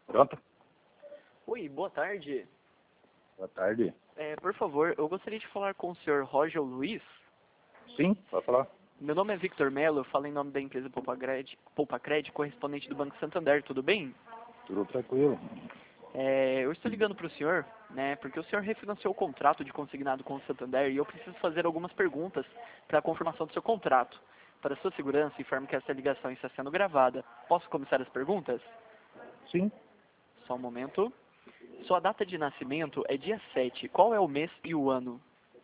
Pronto? Oi, boa tarde. Boa tarde. Por favor, eu gostaria de falar com o senhor Roger Luiz. Sim, pode falar. Meu nome é Victor Mello, eu falo em nome da empresa Poupacred, correspondente do Banco Santander, tudo bem? Tudo tranquilo. Eu estou ligando para o senhor, né, porque o senhor refinanciou o contrato de consignado com o Santander e eu preciso fazer algumas perguntas para a confirmação do seu contrato. Para sua segurança, informo que essa ligação está sendo gravada. Posso começar as perguntas? Sim. Só um momento. Sua data de nascimento é dia 7. Qual é o mês e o ano?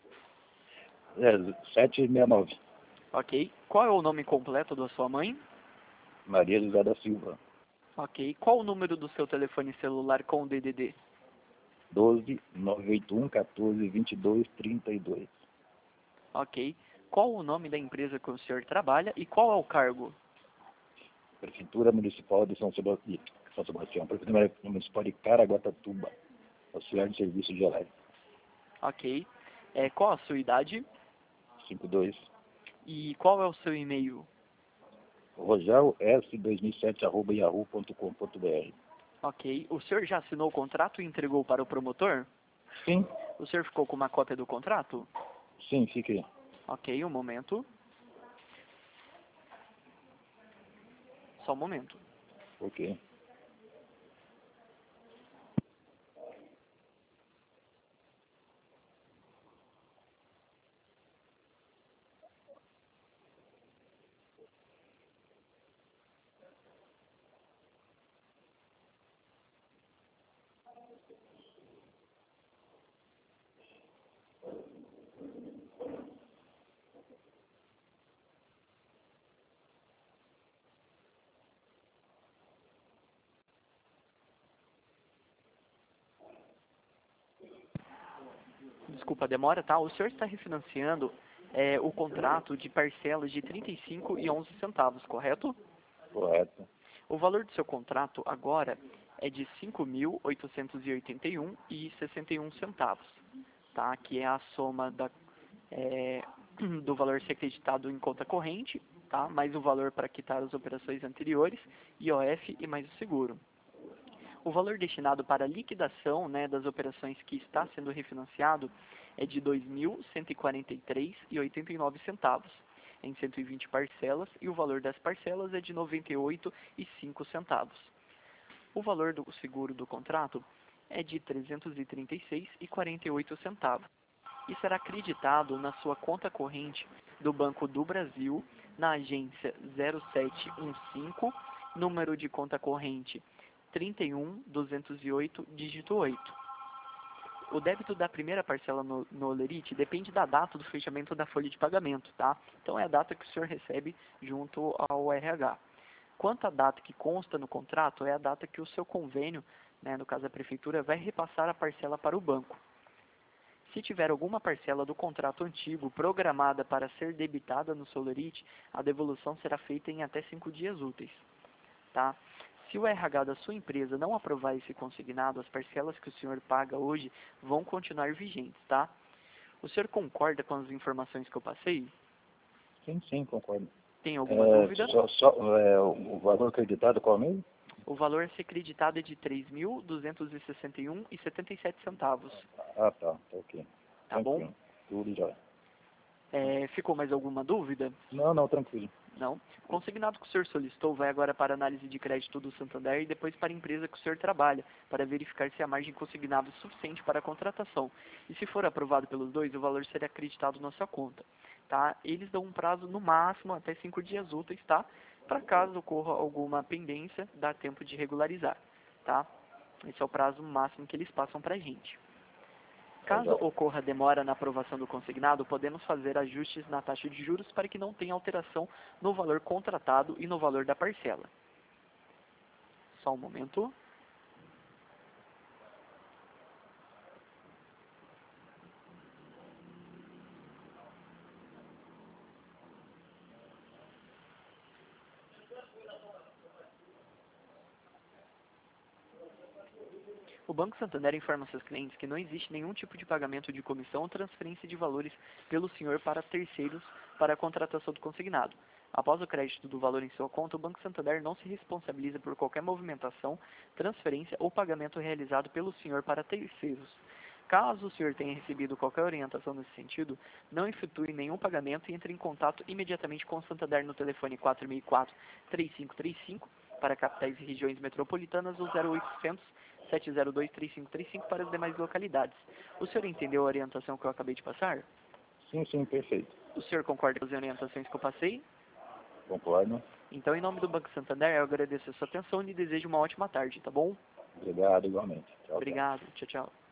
769. Ok. Qual é o nome completo da sua mãe? Maria José da Silva. Ok. Qual o número do seu telefone celular com DDD? 12 981 14 22 32. Ok. Qual o nome da empresa que o senhor trabalha e qual é o cargo? Prefeitura Municipal de São Sebastião. Prefeitura Municipal de Caraguatatuba. Auxiliar de Serviço de Elétrico. Ok. Qual a sua idade? 52. E qual é o seu e-mail? Rogel S2007@yahoo.com.br. Ok. O senhor já assinou o contrato e entregou para o promotor? Sim. O senhor ficou com uma cópia do contrato? Sim, fique. Ok, um momento. Só um momento. Ok. Desculpa a demora, tá? O senhor está refinanciando o contrato de parcelas de 35,11 centavos, correto? Correto. O valor do seu contrato agora é de 5.881,61 centavos, tá? Que é a soma do valor ser acreditado em conta corrente, tá? Mais o valor para quitar as operações anteriores, IOF e mais o seguro. O valor destinado para a liquidação, né, das operações que está sendo refinanciado é de R$ 2.143,89 em 120 parcelas e o valor das parcelas é de R$ 98,05. O valor do seguro do contrato é de R$ 336,48 e será acreditado na sua conta corrente do Banco do Brasil, na agência 0715, número de conta corrente 31208, dígito 8. O débito da primeira parcela no Olerite depende da data do fechamento da folha de pagamento, tá? Então é a data que o senhor recebe junto ao RH. Quanto à data que consta no contrato, é a data que o seu convênio, né, no caso a prefeitura, vai repassar a parcela para o banco. Se tiver alguma parcela do contrato antigo programada para ser debitada no Solerite, a devolução será feita em até 5 dias úteis, tá? Se o RH da sua empresa não aprovar esse consignado, as parcelas que o senhor paga hoje vão continuar vigentes, tá? O senhor concorda com as informações que eu passei? Sim, concordo. Tem alguma dúvida? O valor acreditado qual mesmo? O valor a ser acreditado é de R$ 3.261,77. Tá, ok. Tá bom? Tranquilo. Tudo já. Ficou mais alguma dúvida? Não, tranquilo. Não. O consignado que o senhor solicitou vai agora para a análise de crédito do Santander e depois para a empresa que o senhor trabalha, para verificar se a margem consignada é suficiente para a contratação. E se for aprovado pelos dois, o valor será acreditado na sua conta. Tá? Eles dão um prazo no máximo até 5 dias úteis, tá? Para caso ocorra alguma pendência, dá tempo de regularizar. Tá? Esse é o prazo máximo que eles passam para a gente. Caso ocorra demora na aprovação do consignado, podemos fazer ajustes na taxa de juros para que não tenha alteração no valor contratado e no valor da parcela. Só um momento. O Banco Santander informa seus clientes que não existe nenhum tipo de pagamento de comissão ou transferência de valores pelo senhor para terceiros para a contratação do consignado. Após o crédito do valor em sua conta, o Banco Santander não se responsabiliza por qualquer movimentação, transferência ou pagamento realizado pelo senhor para terceiros. Caso o senhor tenha recebido qualquer orientação nesse sentido, não efetue nenhum pagamento e entre em contato imediatamente com o Santander no telefone 4004-3535 para capitais e regiões metropolitanas ou 0800 702-3535 para as demais localidades. O senhor entendeu a orientação que eu acabei de passar? Sim, sim, perfeito. O senhor concorda com as orientações que eu passei? Concordo. Então, em nome do Banco Santander, eu agradeço a sua atenção e lhe desejo uma ótima tarde, tá bom? Obrigado, igualmente. Tchau, tchau. Obrigado. Tchau, tchau.